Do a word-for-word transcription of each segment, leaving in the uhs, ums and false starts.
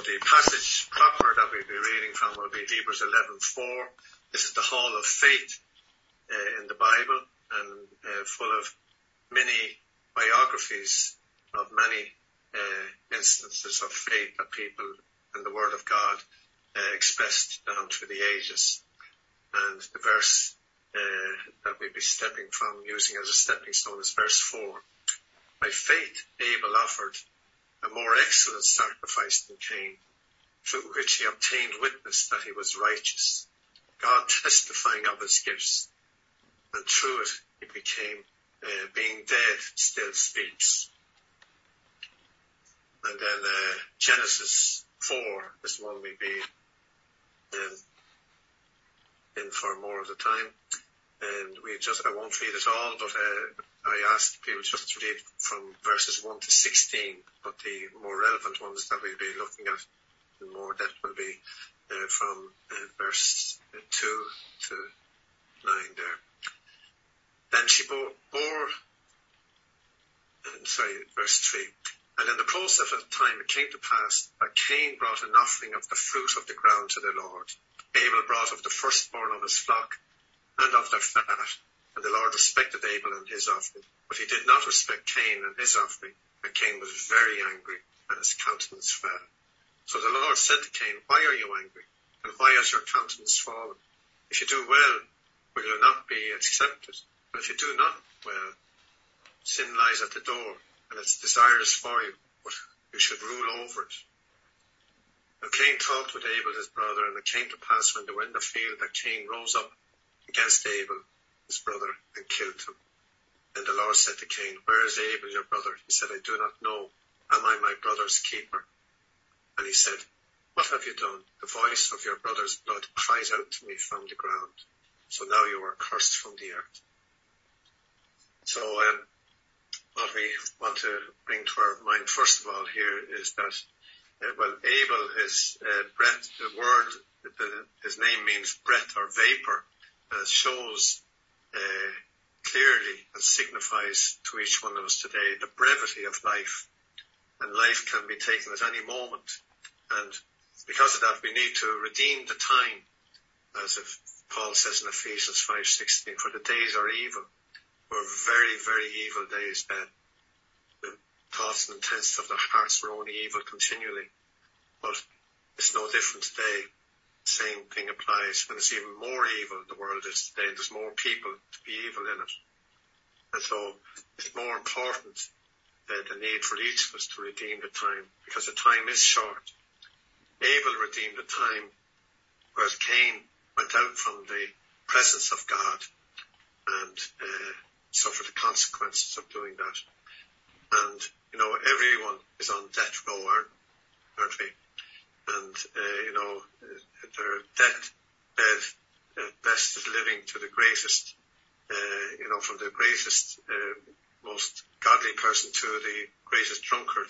the passage proper that we'll be reading from will be Hebrews eleven four. This is the hall of faith uh, in the Bible, and uh, full of many biographies of many uh, instances of faith that people in the Word of God uh, expressed down through the ages. And the verse uh, that we'll be stepping from, using as a stepping stone, is verse four. By faith Abel offered a more excellent sacrifice than Cain, through which he obtained witness that he was righteous, God testifying of his gifts, and through it he became, uh, being dead, still speaks. And then uh, Genesis four is one we'll be um, in for more of the time. And we just, I won't read it all, but uh, I asked people just to read from verses one to sixteen, but the more relevant ones that we'll be looking at in more depth will be uh, from uh, verse two to nine there. Then she bore, bore uh, sorry, verse three. And in the process of time it came to pass that Cain brought an offering of the fruit of the ground to the Lord. Abel brought of the firstborn of his flock and of their fat, and the Lord respected Abel and his offering, but he did not respect Cain and his offering, and Cain was very angry, and his countenance fell. So the Lord said to Cain, why are you angry, and why has your countenance fallen? If you do well, will you not be accepted? But if you do not well, sin lies at the door, and its desire is for you, but you should rule over it. And Cain talked with Abel his brother, and it came to pass when they were in the field that Cain rose up against Abel his brother and killed him. Then the Lord said to Cain, where is Abel your brother? He said, I do not know. Am I my brother's keeper? And he said, what have you done? The voice of your brother's blood cries out to me from the ground. So now you are cursed from the earth. So um, what we want to bring to our mind first of all here is that Uh, well, Abel, his uh, breath, the word, the, his name means breath or vapor, and it shows uh, clearly and signifies to each one of us today the brevity of life. And life can be taken at any moment. And because of that, we need to redeem the time, as if Paul says in Ephesians five sixteen, for the days are evil. We're very, very evil days then. Thoughts and intents of their hearts were only evil continually. But it's no different today. Same thing applies. And it's even more evil the world is today. There's more people to be evil in it. And so it's more important, uh, the need for each of us to redeem the time, because the time is short. Abel redeemed the time, whereas Cain went out from the presence of God and uh, suffered the consequences of doing that. And, you know, everyone is on death row, aren't, aren't we? And, uh, you know, their death bed at best is living to the greatest, uh, you know, from the greatest, uh, most godly person to the greatest drunkard.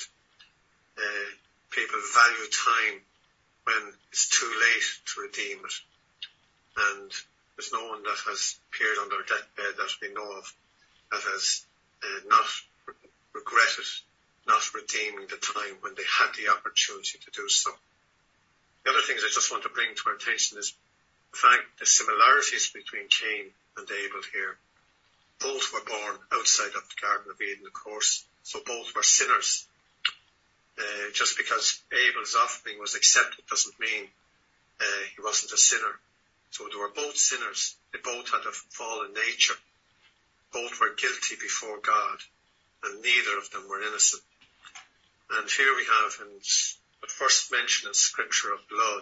Uh, people value time when it's too late to redeem it. And there's no one that has appeared on their deathbed that we know of that has uh, not regretted not redeeming the time when they had the opportunity to do so. The other things I just want to bring to our attention is the fact, the similarities between Cain and Abel here. Both were born outside of the Garden of Eden, of course, so both were sinners. Uh, just because Abel's offering was accepted doesn't mean uh, he wasn't a sinner. So they were both sinners. They both had a fallen nature. Both were guilty before God, and neither of them were innocent. And here we have in the first mention in Scripture of blood,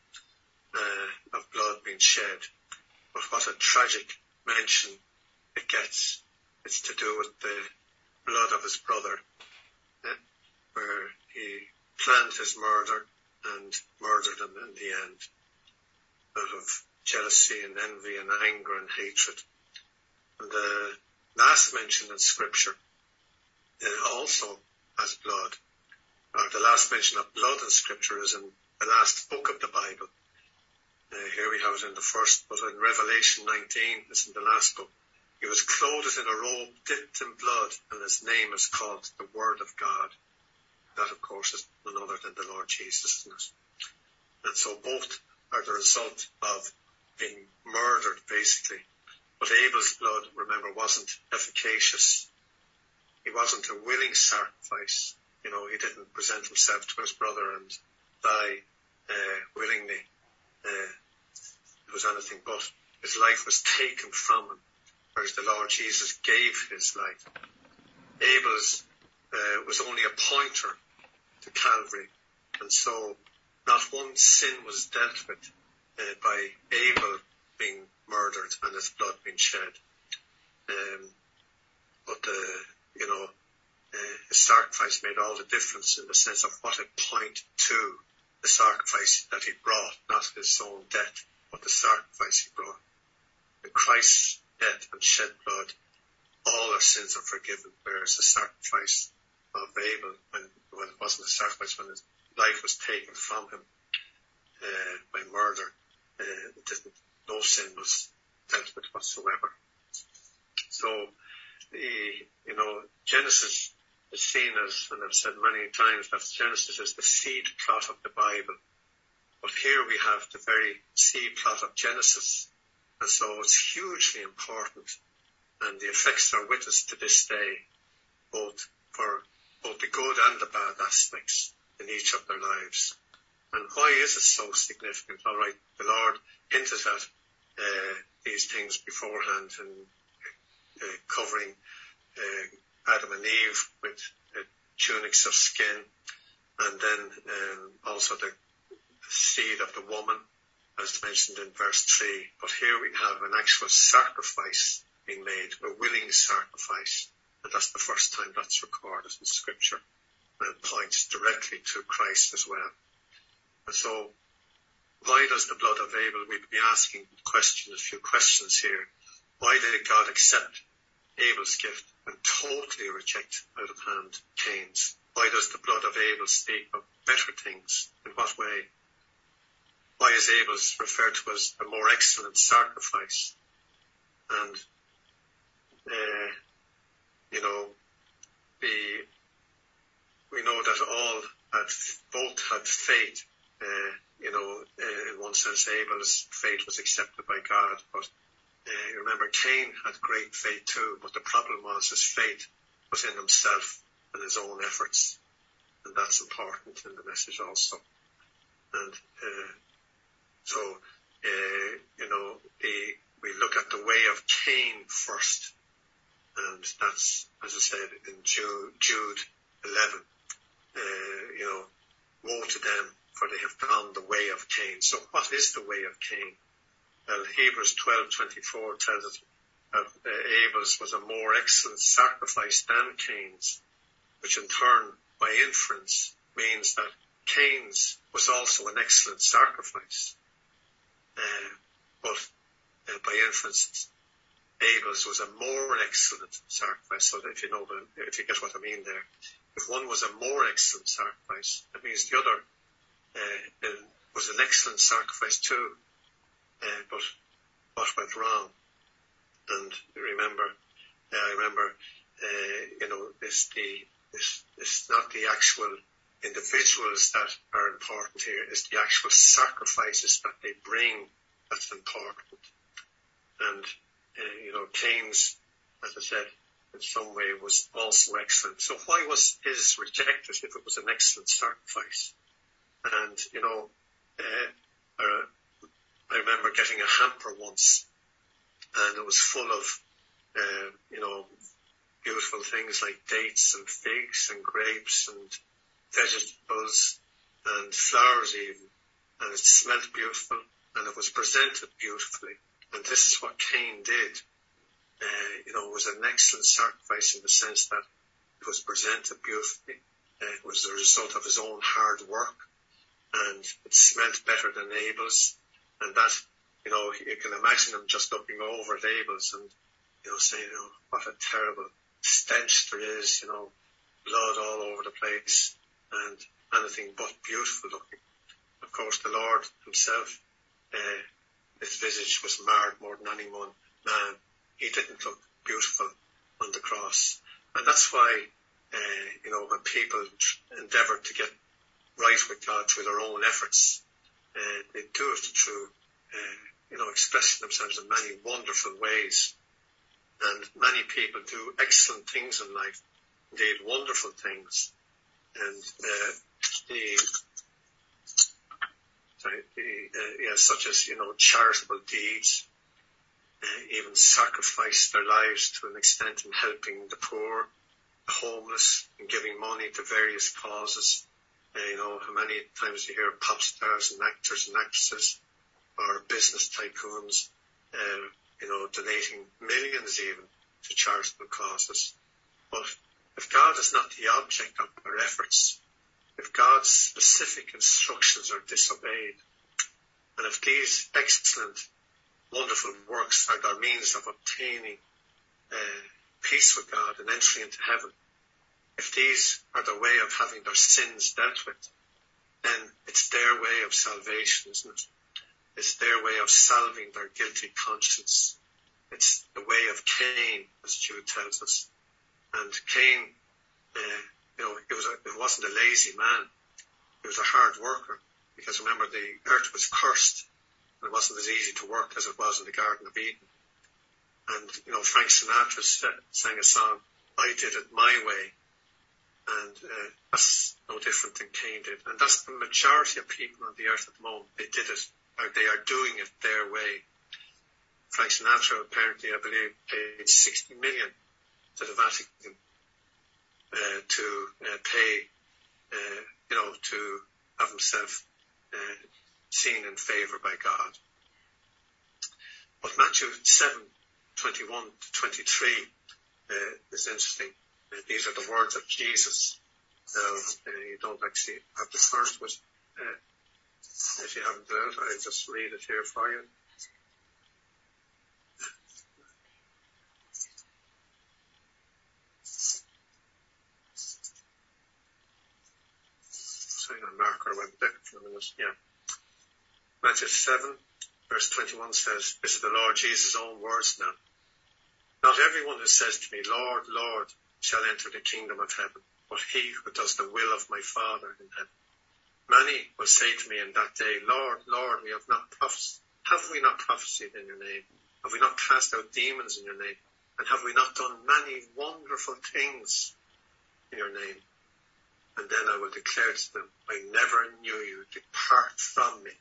uh, of blood being shed. But what a tragic mention it gets. It's to do with the blood of his brother, uh, where he planned his murder and murdered him in the end, out of jealousy and envy and anger and hatred. And the last mention in Scripture uh, also has blood. Or the last mention of blood in Scripture is in the last book of the Bible. Uh, here we have it in the first, but in Revelation nineteen, it's in the last book. He was clothed in a robe dipped in blood, and his name is called the Word of God. that of course is none other than the Lord Jesus, isn't it? And so both are the result of being murdered, basically. But Abel's blood, remember, wasn't efficacious. He wasn't a willing sacrifice. You know, he didn't present himself to his brother and die uh, willingly. Uh, it was anything but. His life was taken from him, whereas the Lord Jesus gave his life. Abel's uh, was only a pointer to Calvary, and so not one sin was dealt with uh, by Abel being murdered and his blood being shed. Um, but, uh, you know, uh, his sacrifice made all the difference in the sense of what it pointed to the sacrifice that he brought, not his own death, but the sacrifice he brought. In Christ's death and shed blood, all our sins are forgiven, whereas the sacrifice of Abel, when, when it wasn't a sacrifice, when his life was taken from him uh, by murder, uh, it didn't, no sin was dealt with whatsoever. So, the, you know, Genesis is seen as, and I've said many times, that Genesis is the seed plot of the Bible. But here we have the very seed plot of Genesis. And so it's hugely important, and the effects are with us to this day, both for both the good and the bad aspects in each of their lives. And why is it so significant? All right, the Lord hinted at uh, these things beforehand, and uh, covering uh, Adam and Eve with uh, tunics of skin, and then um, also the seed of the woman, as mentioned in verse three. But here we have an actual sacrifice being made, a willing sacrifice. And that's the first time that's recorded in Scripture. And it points directly to Christ as well. And so, why does the blood of Abel, we'd be asking question, a few questions here. Why did God accept Abel's gift and totally reject out of hand Cain's? Why does the blood of Abel speak of better things? In what way? Why is Abel's referred to as a more excellent sacrifice? And, uh, you know, the, we know that all had, both had faith. Uh, you know, uh, in one sense, Abel's faith was accepted by God, but uh, remember, Cain had great faith too, but the problem was his faith was in himself and his own efforts. And that's important in the message also. And, uh, So, uh, you know, the, we look at the way of Cain first, and that's, as I said, in Jude, Jude eleven, uh, you know, woe to them, for they have gone the way of Cain. So what is the way of Cain? Well, Hebrews twelve twenty-four tells us that uh, Abel's was a more excellent sacrifice than Cain's, which in turn, by inference, means that Cain's was also an excellent sacrifice. Uh, but uh, by inference, Abel's was a more excellent sacrifice. So if you know, the, if you get what I mean there, if one was a more excellent sacrifice, that means the other uh, was an excellent sacrifice too. Uh, but what went wrong? And remember, uh, I remember, uh, you know, it's the it's, it's not the actual individuals that are important here, is the actual sacrifices that they bring that's important. And, uh, you know, Cain's, as I said, in some way was also excellent. So why was his rejected if it was an excellent sacrifice? And, you know, uh, uh, I remember getting a hamper once, and it was full of, uh, you know, beautiful things like dates and figs and grapes and vegetables and flowers even, and it smelled beautiful and it was presented beautifully. And this is what Cain did. Uh, you know, it was an excellent sacrifice in the sense that it was presented beautifully. Uh, it was the result of his own hard work, and it smelled better than Abel's. And that, you know, you can imagine him just looking over at Abel's and, you know, saying, oh, what a terrible stench there is, you know, blood all over the place, and anything but beautiful looking. Of course, the Lord himself, uh, his visage was marred more than any one man. He didn't look beautiful on the cross. And that's why uh, you know, when people endeavour to get right with God through their own efforts, uh, they do it through, uh, you know, expressing themselves in many wonderful ways. And many people do excellent things in life, indeed wonderful things. And uh, the, sorry, the uh, yeah, such as, you know, charitable deeds, uh, even sacrifice their lives to an extent in helping the poor, the homeless, and giving money to various causes. Uh, you know, how many times you hear pop stars and actors and actresses or business tycoons, uh, you know, donating millions even to charitable causes. But if God is not the object of our efforts, if God's specific instructions are disobeyed, and if these excellent, wonderful works are their means of obtaining uh, peace with God and entry into heaven, if these are their way of having their sins dealt with, then it's their way of salvation, isn't it? It's their way of salving their guilty conscience. It's the way of Cain, as Jude tells us. And Cain, uh, you know, it, was a, it wasn't a lazy man. He was a hard worker. Because remember, the earth was cursed. And it wasn't as easy to work as it was in the Garden of Eden. And, you know, Frank Sinatra sang a song, I Did It My Way. And uh, that's no different than Cain did. And that's the majority of people on the earth at the moment. They did it, or they are doing it their way. Frank Sinatra apparently, I believe, paid sixty million to the Vatican uh, to uh, pay, uh, you know, to have himself uh, seen in favour by God. But Matthew seven, twenty-one to twenty-three uh, is interesting. Uh, these are the words of Jesus. Now, uh, you don't actually have to turn to it. Uh, if you haven't done it, I'll just read it here for you. Sorry, my marker went back for a minute. Yeah. Matthew seven, verse twenty-one says, this is the Lord Jesus' own words now. Not everyone who says to me, Lord, Lord, shall enter the kingdom of heaven, but he who does the will of my Father in heaven. Many will say to me in that day, Lord, Lord, we have not prophes- have we not prophesied in your name? Have we not cast out demons in your name? And have we not done many wonderful things in your name? And then I will declare to them, I never knew you, depart from me.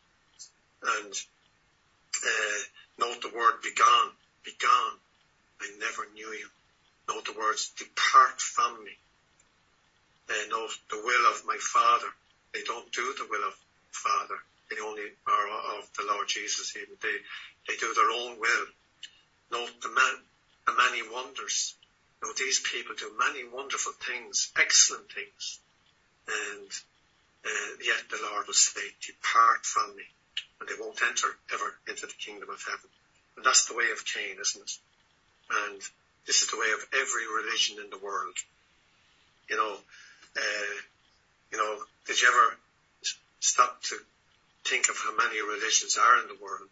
And uh, note the word begone, begone, I never knew you. Note the words, depart from me. Uh, note the will of my Father. They don't do the will of the Father. They only are of the Lord Jesus. Even they, they do their own will. Note the, man, the many wonders. Note these people do many wonderful things, excellent things. And uh, yet the Lord will say, depart from me. And they won't enter ever into the kingdom of heaven. And that's the way of Cain, isn't it? And this is the way of every religion in the world. You know, uh, you know, did you ever stop to think of how many religions are in the world?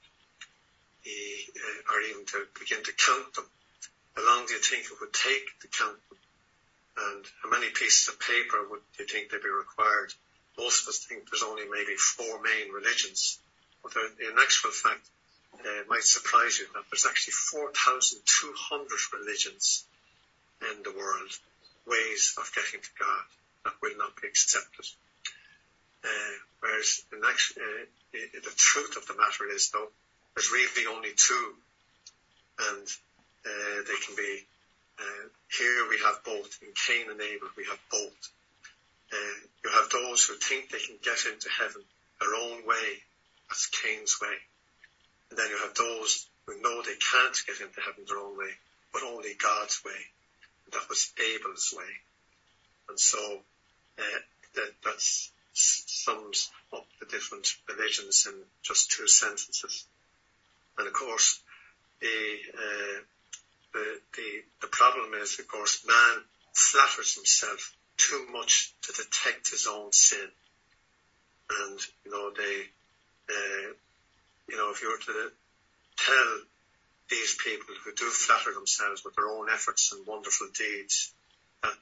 Uh, or even to begin to count them? How long do you think it would take to count them? And how many pieces of paper would you think they'd be required? Most of us think there's only maybe four main religions. But in actual fact, Uh, it might surprise you that there's actually four thousand two hundred religions in the world, ways of getting to God that will not be accepted. Uh, whereas in actual, uh, the truth of the matter is, though, there's really only two, and uh, they can be, uh, here we have both, in Cain and Abel we have both. Uh, you have those who think they can get into heaven their own way, that's Cain's way. And then you have those who know they can't get into heaven their own way, but only God's way. And that was Abel's way. And so uh, that that's, sums up the different religions in just two sentences. And of course, the, uh, the, the, the problem is, of course, man flatters himself too much to detect his own sin. And, you know, they... Uh, You know, if you were to tell these people who do flatter themselves with their own efforts and wonderful deeds that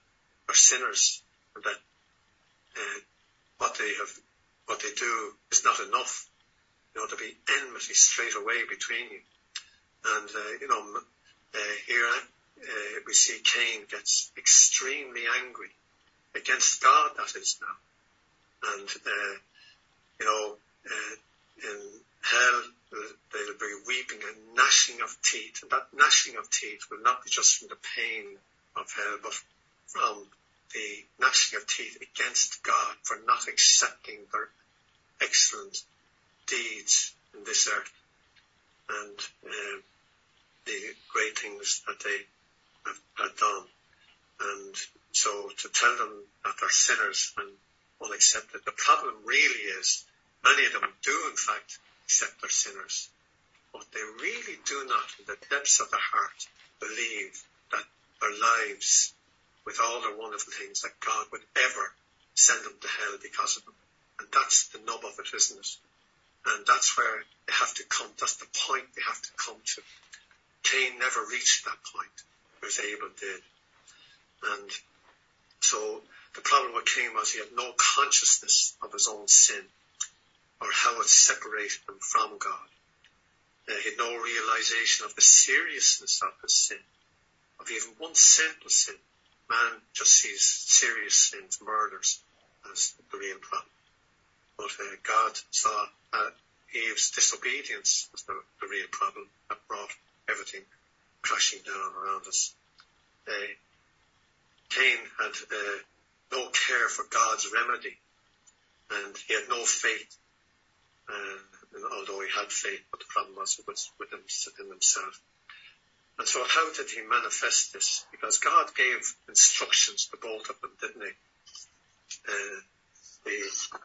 are sinners, and that uh, what they have, what they do is not enough. You know, there'll be enmity straight away between you. And, uh, you know, uh, here uh, we see Cain gets extremely angry against God, that is now. And, uh, you know, uh, in hell, they'll be weeping and gnashing of teeth. And that gnashing of teeth will not be just from the pain of hell, but from the gnashing of teeth against God for not accepting their excellent deeds in this earth and uh, the great things that they have had done. And so to tell them that they're sinners and unaccepted, the problem really is many of them do in fact accept they're sinners, but they really do not in the depths of their heart believe that their lives, with all their wonderful things, that God would ever send them to hell because of them. And that's the nub of it, isn't it? And that's where they have to come. That's the point they have to come to. Cain never reached that point, whereas Abel did. And so the problem with Cain was he had no consciousness of his own sin or how it separated him from God. Uh, he had no realization of the seriousness of his sin, of even one simple sin. Man just sees serious sins, murders, as the real problem. But uh, God saw uh, Eve's disobedience as the, the real problem that brought everything crashing down around us. Uh, Cain had uh, no care for God's remedy, and he had no faith, uh, and although he had faith, but the problem was it was within himself. And so how did he manifest this? Because God gave instructions to both of them, didn't he? Uh, the,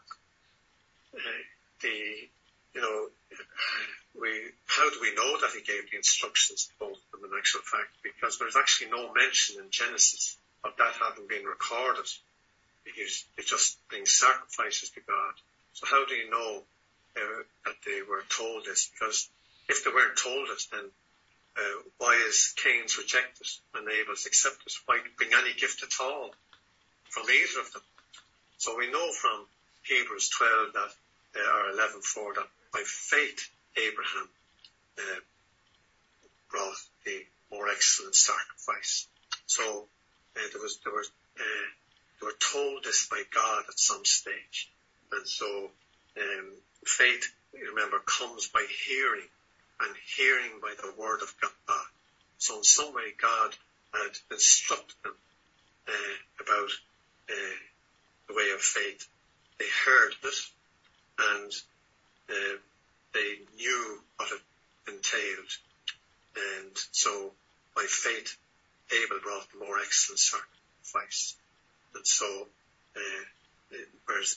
uh, the, you know, we, how do we know that he gave the instructions to both of them in actual fact? Because there's actually no mention in Genesis of that having been recorded. Because it just brings sacrifices to God. So how do you know uh, that they were told this? Because if they weren't told it, then uh, why is Cain's rejected and Abel's accepted? Why bring any gift at all from either of them? So we know from Hebrews twelve that, uh, or eleven four, that by faith Abraham uh, brought the more excellent sacrifice. So uh, there was there was uh, they were told this by God at some stage, and so um, faith, remember, comes by hearing, and hearing by the word of God. So in some way God had instructed them uh, about uh, the way of faith. They heard it, and uh, they knew what it entailed. And so by faith Abel brought the more excellent sacrifice. And so uh, whereas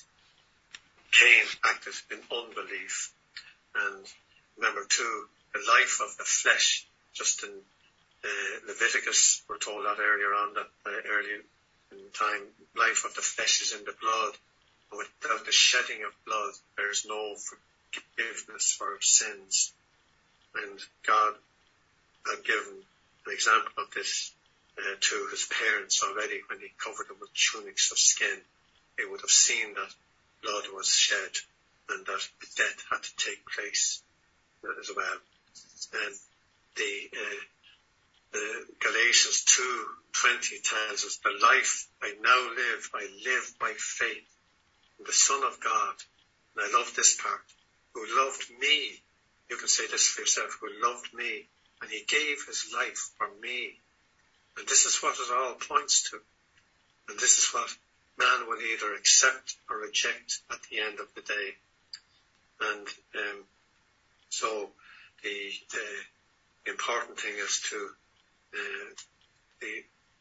Cain acted in unbelief. And remember too, the life of the flesh, just in uh, Leviticus, we're told that earlier on, that uh, earlier in time, life of the flesh is in the blood. And without the shedding of blood, there is no forgiveness for sins. And God had given an example of this uh, to his parents already when he covered them with tunics of skin. They would have seen that blood was shed and that death had to take place as well. And the, uh, the Galatians two twenty tells us, the life I now live, I live by faith in the Son of God. And I love this part, who loved me. You can say this for yourself, who loved me, and he gave his life for me. And this is what it all points to. And this is what man will either accept or reject at the end of the day. And um, so the, the important thing is to uh, the,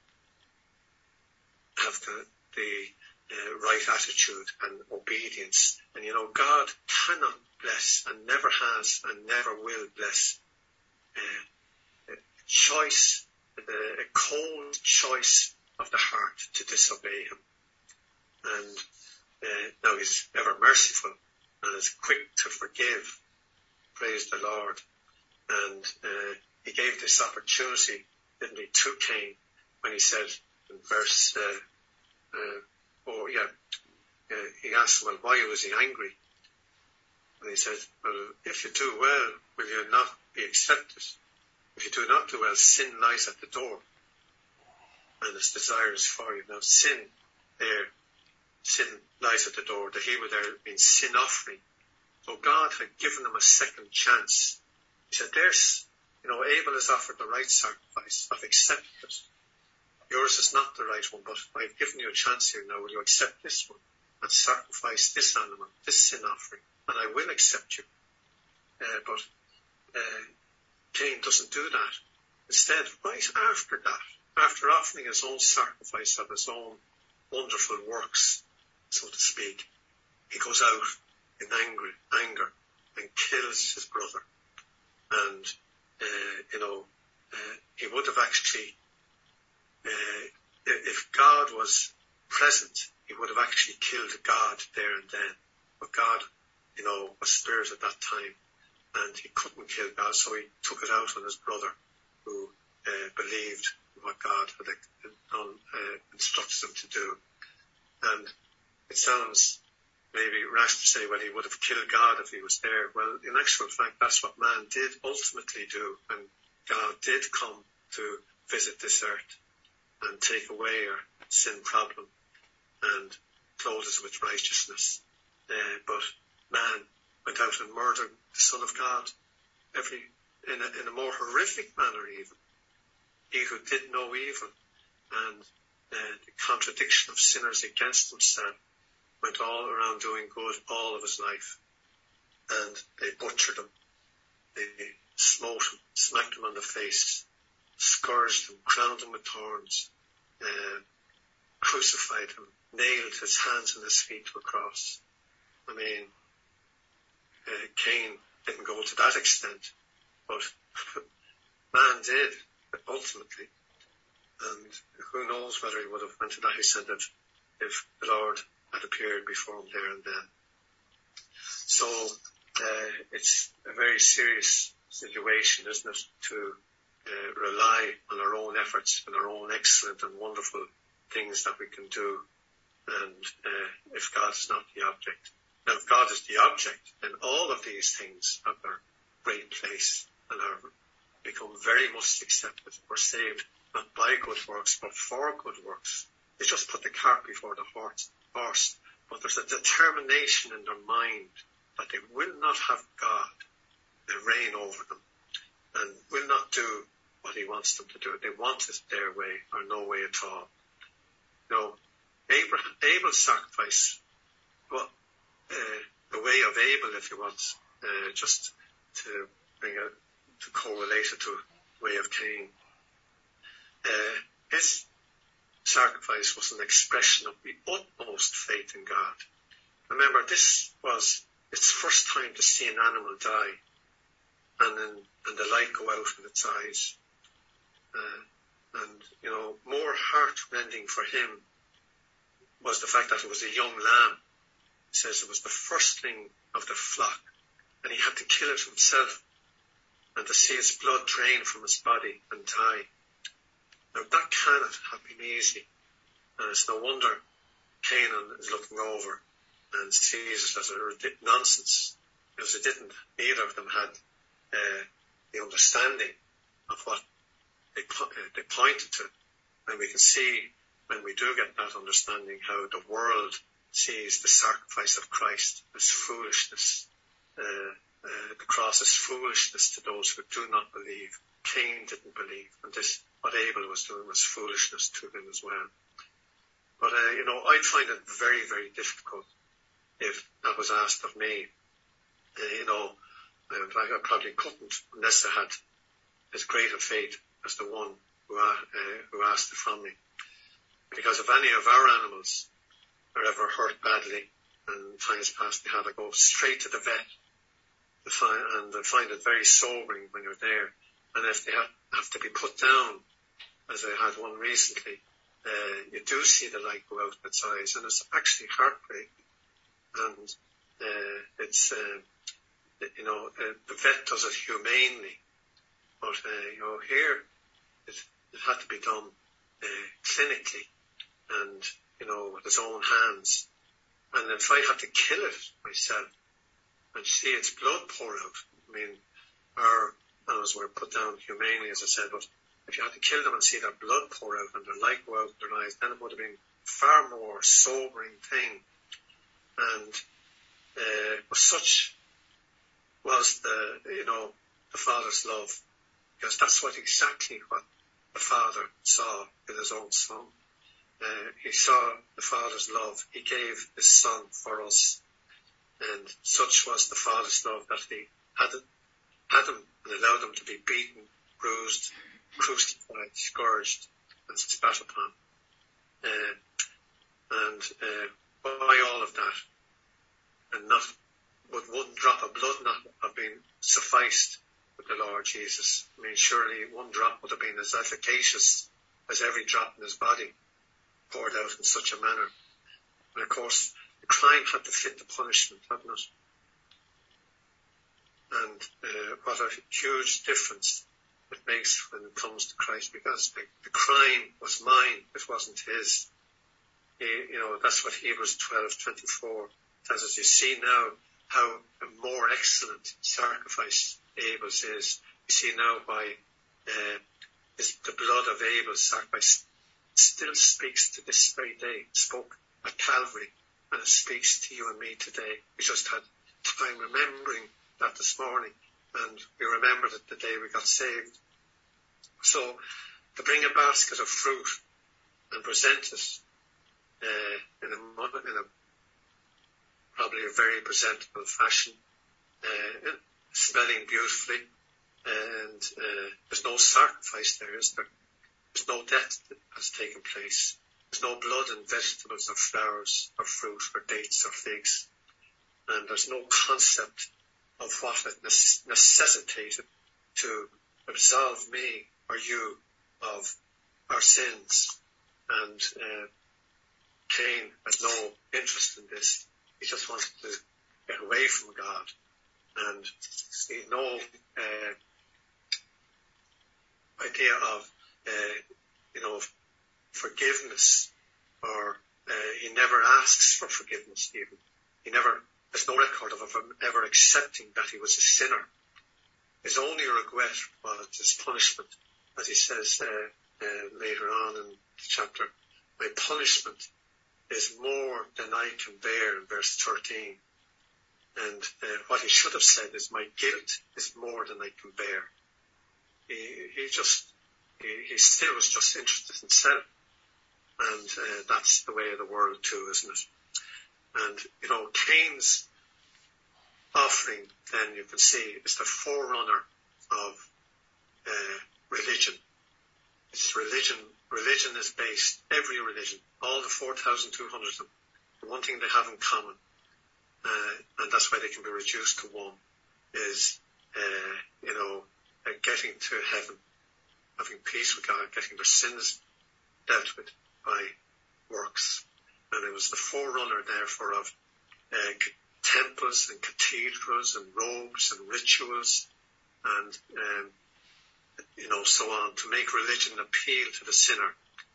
have the, the uh, right attitude and obedience. And you know, God cannot bless, and never has and never will bless uh, a choice, a cold choice of the heart to disobey him. And uh, now he's ever merciful and is quick to forgive. Praise the Lord. And uh, he gave this opportunity, didn't he, to Cain when he said, in verse, uh, uh, oh yeah, uh, he asked, well, why was he angry? And he said, well, if you do well, will you not be accepted? If you do not do well, sin lies at the door, and its desires for you. Now, sin there, sin lies at the door. The Hebrew there means sin offering. So God had given him a second chance. He said, there's, you know, Abel has offered the right sacrifice. I've accepted it. Yours is not the right one, but I've given you a chance here now. Will you accept this one and sacrifice this animal, this sin offering? And I will accept you. Uh, but uh, Cain doesn't do that. Instead, right after that, after offering his own sacrifice of his own wonderful works, so to speak, he goes out in anger, anger and kills his brother. And, uh, you know, uh, he would have actually, uh, if God was present, he would have actually killed God there and then. But God, you know, was spirit at that time, and he couldn't kill God, so he took it out on his brother, who uh, believed what God had done, uh, instructed him to do. And it sounds maybe rash to say, well, he would have killed God if he was there. Well, in actual fact, that's what man did ultimately do, and God did come to visit this earth and take away our sin problem and clothe us with righteousness. Uh, but man went out and murdered the Son of God, every in a, in a more horrific manner even. He who did no evil, and uh, the contradiction of sinners against himself, went all around doing good all of his life. And they butchered him. They smote him, smacked him on the face, scourged him, crowned him with thorns, uh, crucified him, nailed his hands and his feet to a cross. I mean, uh, Cain didn't go to that extent, but man did, ultimately. And who knows whether he would have went to that extent if, if the Lord had appeared before him there and then. So uh, it's a very serious situation, isn't it, to uh, rely on our own efforts and our own excellent and wonderful things that we can do, and uh, if God is not the object. Now, if God is the object, then all of these things have their great place and are become very much accepted. We're saved not by good works, but for good works. They just put the cart before the horse. Horse, but there's a determination in their mind that they will not have God uh, reign over them and will not do what he wants them to do. They want it their way or no way at all. No, Abraham, Abel's sacrifice, well, uh, the way of Abel, if you want, uh, just to bring a, to correlate it to the way of Cain. Uh, his sacrifice was an expression of the utmost faith in God. Remember, this was its first time to see an animal die, and then and the light go out in its eyes. Uh, and you know, more heart-rending for him was the fact that it was a young lamb. He says it was the firstling of the flock, and he had to kill it himself, and to see its blood drain from his body and die. Now, that cannot have been easy, and it's no wonder Canaan is looking over and sees it as a nonsense, because it didn't, neither of them had uh, the understanding of what they, uh, they pointed to. And we can see, when we do get that understanding, how the world sees the sacrifice of Christ as foolishness. Uh, uh, the cross is foolishness to those who do not believe. Cain didn't believe, and this, what Abel was doing, was foolishness to him as well. But, uh, you know, I'd find it very, very difficult if that was asked of me. Uh, you know, in fact, I probably couldn't unless I had as great a faith as the one who, uh, who asked it from me. Because if any of our animals are ever hurt badly, and times past they have, I go straight to the vet, to find, and I find it very sobering when you're there. And if they have, have to be put down, as I had one recently, uh, you do see the light go out in its eyes, and it's actually heartbreaking. And uh, it's, uh, you know, uh, the vet does it humanely, but uh, you know, here it, it had to be done uh, clinically and, you know, with his own hands. And if I had to kill it myself and see its blood pour out, I mean, our animals were put down humanely, as I said, but if you had to kill them and see their blood pour out and their light go out of their eyes, then it would have been a far more sobering thing. And uh, such was the, you know, the Father's love, because that's what exactly what the Father saw in his own Son. Uh, he saw the Father's love. He gave his Son for us. And such was the Father's love that he had, had him and allowed him to be beaten, bruised, crucified, scourged, and spat upon. Uh, and uh, by all of that, and not would one drop of blood not have been sufficed with the Lord Jesus. I mean, surely one drop would have been as efficacious as every drop in his body poured out in such a manner. And of course, the crime had to fit the punishment, hadn't it? And uh, what a huge difference it makes when it comes to Christ, because the, the crime was mine, it wasn't his. He, you know, that's what Hebrews twelve twenty-four tells us. You see now how a more excellent sacrifice Abel's is. You see now why uh, the blood of Abel's sacrifice still speaks to this very day. It spoke at Calvary, and it speaks to you and me today. We just had time remembering that this morning, and we remembered it the day we got saved. So, to bring a basket of fruit and present it uh, in, a, in a probably a very presentable fashion, uh, smelling beautifully, and uh, there's no sacrifice there, is there? There's no death that has taken place. There's no blood in vegetables or flowers or fruit or dates or figs. And there's no concept of what it necessitated to absolve me or you of our sins. And uh, Cain had no interest in this. He just wanted to get away from God. And he had no uh, idea of, uh, you know, forgiveness, or uh, he never asks for forgiveness even. He never, there's no record of him ever accepting that he was a sinner. His only regret was his punishment, as he says uh, uh, later on in the chapter. My punishment is more than I can bear, in verse thirteen. And uh, what he should have said is, my guilt is more than I can bear. He, he just, he, he still was just interested in self. And uh, that's the way of the world too, isn't it? And, you know, Cain's offering, then you can see, is the forerunner of uh, religion. It's religion. Religion is based, every religion, all the four thousand two hundred of them, the one thing they have in common, uh, and that's why they can be reduced to one, is, uh, you know, uh, getting to heaven, having peace with God, getting their sins dealt with by works. And it was the forerunner, therefore, of uh, temples and cathedrals and robes and rituals and, um, you know, so on, to make religion appeal to the sinner.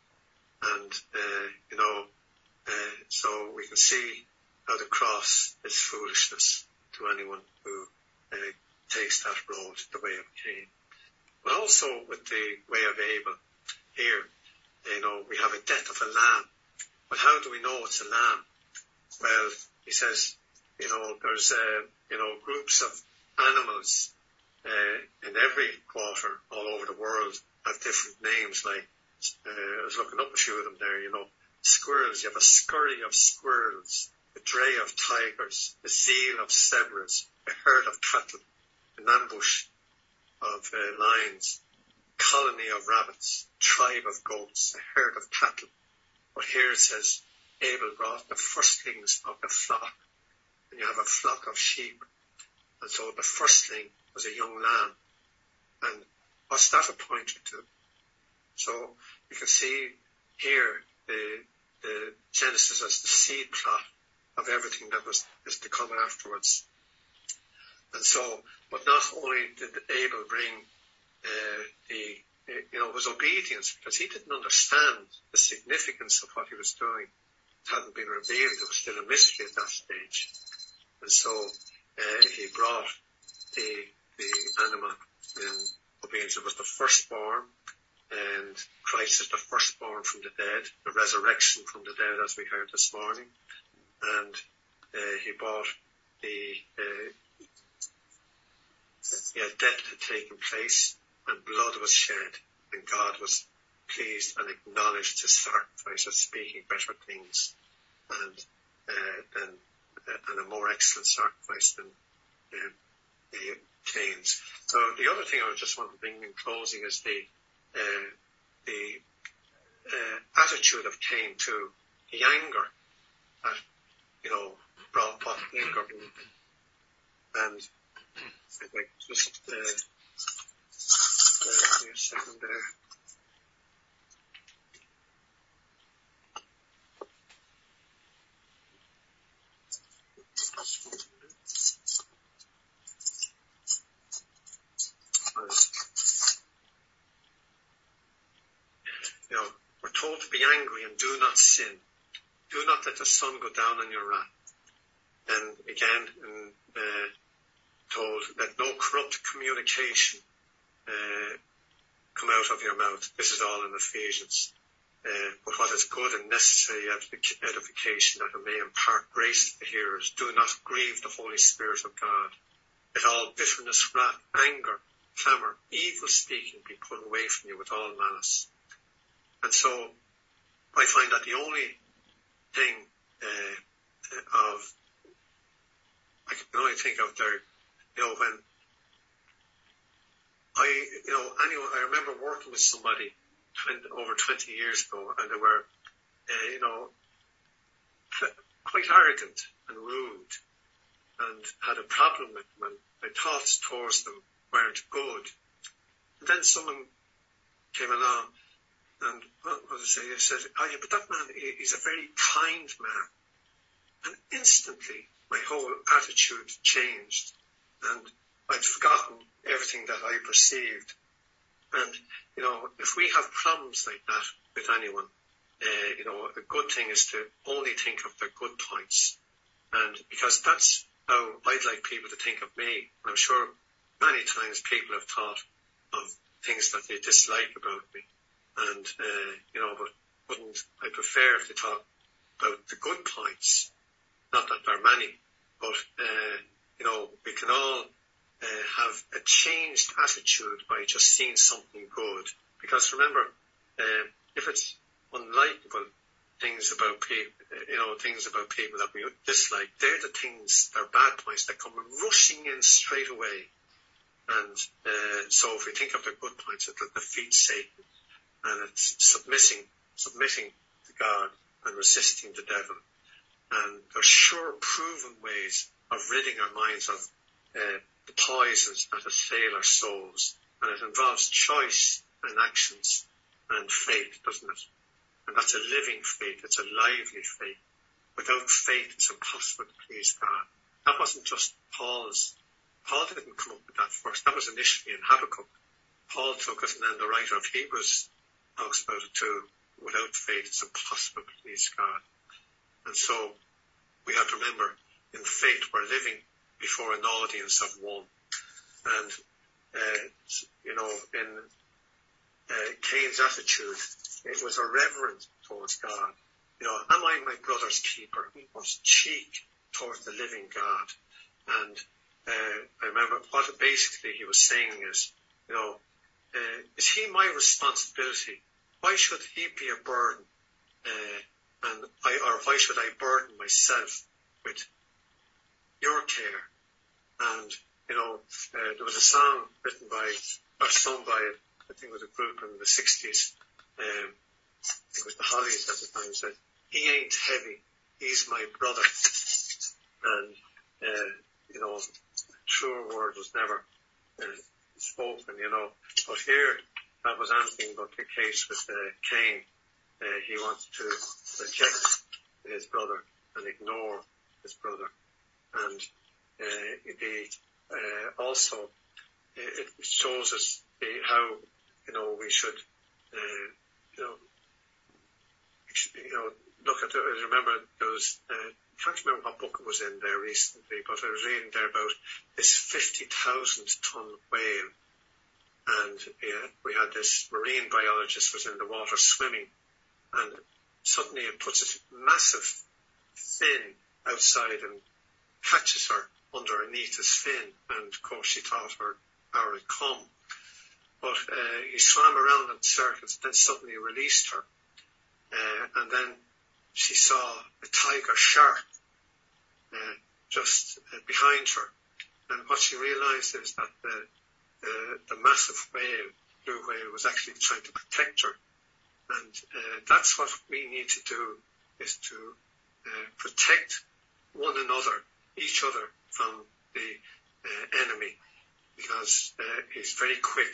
And, uh, you know, uh, so we can see how the cross is foolishness to anyone who uh, takes that road, the way of Cain. But also with the way of Abel here, you know, we have a death of a lamb. But how do we know it's a lamb? Well, he says, you know, there's, uh, you know, groups of animals uh, in every quarter all over the world have different names. Like, uh, I was looking up a few of them there, you know, squirrels. You have a scurry of squirrels, a dray of tigers, a zeal of zebras, a herd of cattle, an ambush of uh, lions, colony of rabbits, tribe of goats, a herd of cattle. But here it says, Abel brought the firstlings of the flock. And you have a flock of sheep. And so the firstling was a young lamb. And what's that a pointer to? So you can see here the, the Genesis as the seed plot of everything that was is to come afterwards. And so, but not only did Abel bring uh, the you know, was obedience, because he didn't understand the significance of what he was doing. It hadn't been revealed. It was still a mystery at that stage. And so uh, he brought the the animal in obedience. It was the firstborn, and Christ is the firstborn from the dead, the resurrection from the dead, as we heard this morning. And uh, he brought the uh, yeah, death had taken place, and blood was shed, and God was pleased and acknowledged his sacrifice as speaking better things and uh, than uh, and a more excellent sacrifice than uh, uh, Cain's. So the other thing I just want to bring in closing is the uh, the uh, attitude of Cain too, the anger that, you know, brought what anger in. And if I just uh, uh, give me a second there. You know, we're told to be angry and do not sin. Do not let the sun go down on your wrath. And again, in, uh, told that no corrupt communication uh, come out of your mouth. This is all in Ephesians. Uh, but what is good and necessary edification, that it may impart grace to the hearers. Do not grieve the Holy Spirit of God. Let all bitterness, wrath, anger, clamour, evil speaking be put away from you with all malice. And so I find that the only thing uh, of, I can only think of there, you know, when I, you know, anyway, I remember working with somebody twenty, over twenty years ago, and they were, uh, you know, quite arrogant and rude, and had a problem with them, and my thoughts towards them weren't good. And then someone came along, and what was I say? I said, oh yeah, but that man, he's a very kind man. And instantly, my whole attitude changed, and I'd forgotten everything that I perceived. And, you know, if we have problems like that with anyone, uh, you know, a good thing is to only think of their good points. And because that's how I'd like people to think of me. I'm sure many times people have thought of things that they dislike about me. And, uh, you know, but wouldn't, I prefer if they talk about the good points. Not that there are many, but, uh, you know, we can all uh, have a changed attitude by just seeing something good. Because remember, uh, if it's unlikable things about people, you know, things about people that we dislike, they're the things, they're bad points that come rushing in straight away. And uh, so if we think of the good points, it'll defeat Satan. And it's submitting, submitting to God and resisting the devil. And there's sure proven ways of ridding our minds of uh, the poisons that assail our souls. And it involves choice and actions and faith, doesn't it? And that's a living faith. It's a lively faith. Without faith, it's impossible to please God. That wasn't just Paul's. Paul didn't come up with that first. That was initially in Habakkuk. Paul took it, and then the writer of Hebrews talks about it too. Without faith, it's impossible to please God. And so we have to remember, in faith, we're living before an audience of one. And, uh, you know, in uh, Cain's attitude, it was a reverence towards God. You know, am I my brother's keeper? He was cheek towards the living God. And uh, I remember what basically he was saying is, you know, uh, is he my responsibility? Why should he be a burden? Uh, and I, or why should I burden myself with your care? And, you know, uh, there was a song written by, or sung by, I think it was a group in the sixties, um, I think it was the Hollies at the time, said, he ain't heavy, he's my brother. And, uh, you know, truer word was never uh, spoken, you know. But here, that was anything but the case with uh, Cain. Uh, he wanted to reject his brother and ignore his brother. And uh, the, uh, also, it shows us the, how you know, we should, uh, you know, you know, look at, I remember there was, uh, I can't remember what book it was in there recently, but I was reading there about this fifty thousand ton whale. And yeah, we had this marine biologist was in the water swimming, and suddenly it puts a massive fin outside and catches her underneath his fin. And of course she thought her hour had come. But uh, he swam around in circles, then suddenly released her. Uh, and then she saw a tiger shark uh, just uh, behind her. And what she realized is that the, the, the massive whale, blue whale, was actually trying to protect her. And uh, that's what we need to do, is to uh, protect one another, each other, from the uh, enemy, because uh, he's very quick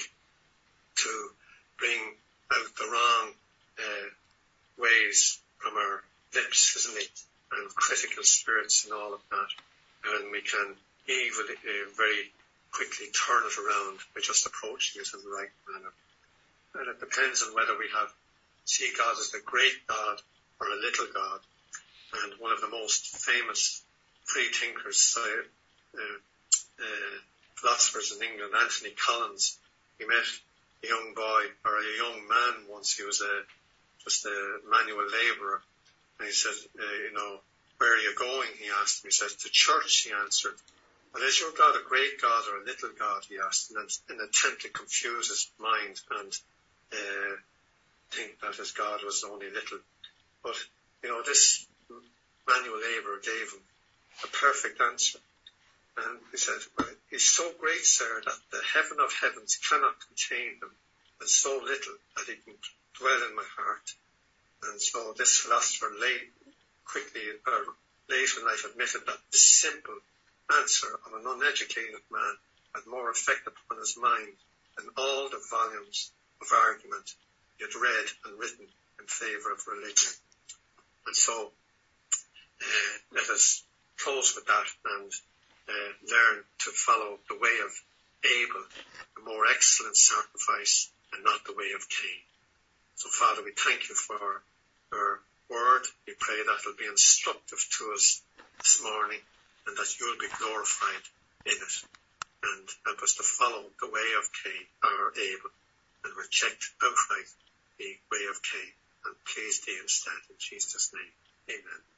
to bring out the wrong uh, ways from our lips, isn't he? And critical spirits and all of that. And we can easily, uh, very quickly turn it around by just approaching it in the right manner. And it depends on whether we have see God as the great God or a little God. And one of the most famous free thinkers, uh, uh, uh, philosophers in England, Anthony Collins, he met a young boy or a young man once. He was a just a manual labourer, and he said, uh, you know, where are you going? He asked him. He said, to church. He answered. Well, is your God a great God or a little God? He asked, in an attempt to confuse his mind and uh, think that his God was only little. But you know, this manual labourer gave him a perfect answer. And he said, well, he's so great, sir, that the heaven of heavens cannot contain him, and so little that he can dwell in my heart. And so this philosopher late, quickly, or late in life admitted that this simple answer of an uneducated man had more effect upon his mind than all the volumes of argument he had read and written in favour of religion. And so uh, let us close with that and uh, learn to follow the way of Abel, the more excellent sacrifice, and not the way of Cain. So, Father, we thank you for your word. We pray that it will be instructive to us this morning, and that you will be glorified in it, and help us to follow the way of Cain, or Abel, and reject outright the way of Cain, and please thee instead, in Jesus' name. Amen.